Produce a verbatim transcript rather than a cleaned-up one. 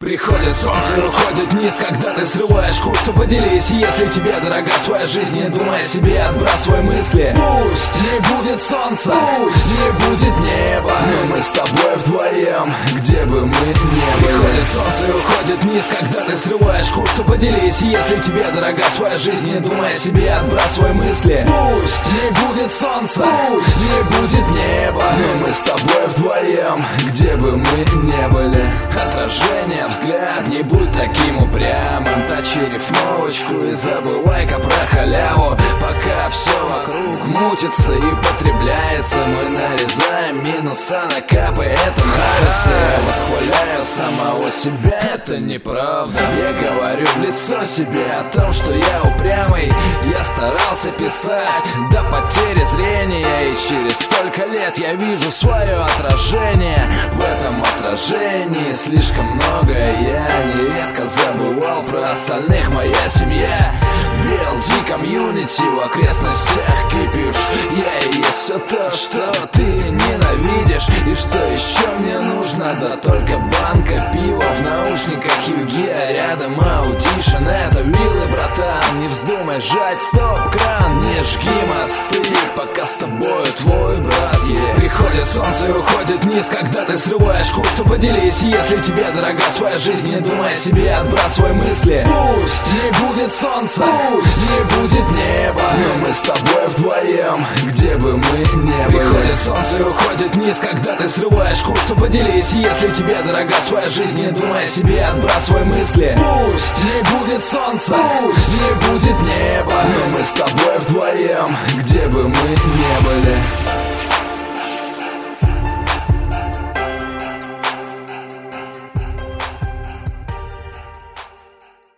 Приходит солнце и уходит вниз, когда ты срываешь курс, то поделись. Если тебе дорога своя жизнь, не думай о себе, отбрасывай мысли. Пусть не будет солнца, пусть не будет неба, но мы с тобой вдвоем, где бы мы ни были. Приходит солнце и уходит вниз, когда ты срываешь курс, то поделись. Если тебе дорога своя жизнь, не думай о себе, отбрасывай мысли. Пусть не будет солнца, пусть не будет неба, но мы с тобой вдвоем, где бы мы ни были. Отражение, взгляд, не будь таким упрямым. Точи рифмовочку и забывай-ка про халяву. Пока все вокруг мутится и потребляется, мы нарезаем минуса на капы. Это нравится, я восхваляю самого себя, это неправда. Я говорю в лицо себе о том, что я упрямый. Я старался писать до потери зрения, и через столько лет я вижу свое отражение. В этом отражении слишком многое я нередко забывал про остальных. Моя семья в ви эл ди-комьюнити, в окрестностях кипиш. Я и есть все то, что ты ненавидишь. И что еще мне нужно? Да только банка пива в наушниках Юги, а рядом аудишн. Это виллы, братан, не вздумай жать стоп-кран. Не жги мосты, пока с тобой твой брат, yeah. Приходит солнце и уходит вниз, когда ты срываешь курс, то поделись. Если тебе дорога своя жизнь, не думай о себе, отбрасывай мысли. Пусть не будет солнца, пусть не будет неба, но мы с тобой вдвоем, где бы мы ни были. Приходит солнце и уходит вниз, когда ты срываешь курс, то поделись. Если тебе дорога своя жизнь, не думай о себе, отбрасывай мысли. Пусть не будет солнца, пусть не будет неба, но мы с тобой вдвоем, где бы мы ни были.